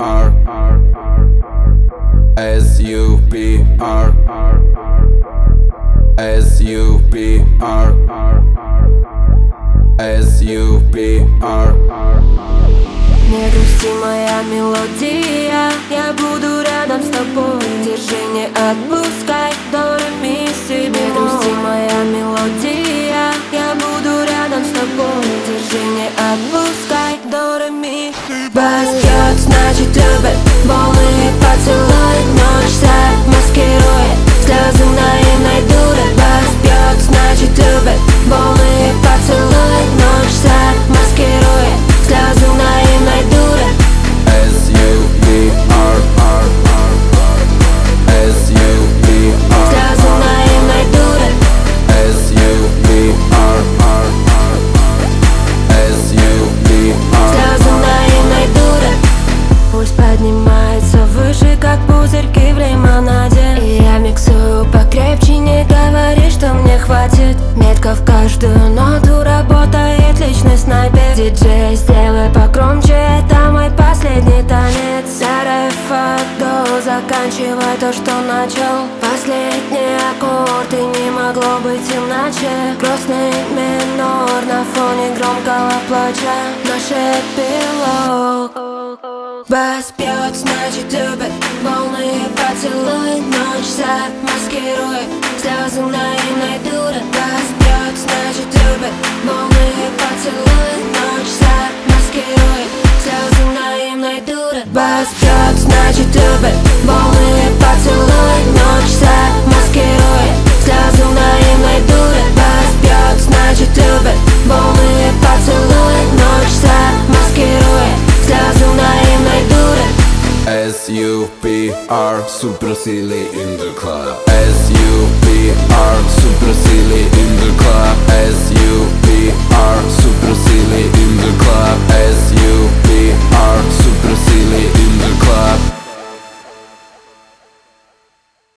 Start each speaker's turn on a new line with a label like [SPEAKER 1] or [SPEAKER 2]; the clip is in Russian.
[SPEAKER 1] S-U-P-R S-U-P-R S-U-P-R S-U-P-R.
[SPEAKER 2] Не грусти, моя мелодия, я буду рядом с тобой. Держи, не отпускай, до ре ми си бемоль. Не грусти, моя мелодия, я буду рядом с тобой. Держи, не отпускай, до ре ми си бемоль. Бас бьет, значит любит, полные поцелуи. Ночь замаскирует слезы наивной дуры. Бас бьет, значит любит, полные поцелуи. Ночь замаскирует слезы наивной дуры.
[SPEAKER 1] S-U-P-R S-U-P-R
[SPEAKER 2] Слезы наивной дуры.
[SPEAKER 1] S-U-P-R S-U-P-R
[SPEAKER 2] Слезы наивной дуры. Пульс поднимается выше, как пузырьки в лимонаде. И я миксую покрепче, не говори, что мне хватит. Метка в каждую ноту, работает личный снайпер. Диджей, сделай погромче, это мой последний танец. С-ре-фа, до, заканчивай то, что начал. Последний аккорд, и не могло быть иначе. Грустный минор на фоне громкого плача. Наш эпилог. Бас бьет, значит любит, полные поцелуи. Ночь замаскирует слезы наивной дуры. Бас бьет, значит любит, полные поцелуи. Ночь замаскирует слезы наивной дуры. Бас бьет, значит любит, полные поцелуи. Ночь замаскирует слезы наивной дуры. Бас бьет, значит любит, полные поцелуи. Ночь замаскирует слезы наивной дуры.
[SPEAKER 1] S-U-P-R Суперсилы in the club S-U-P-R Суперсилы in the club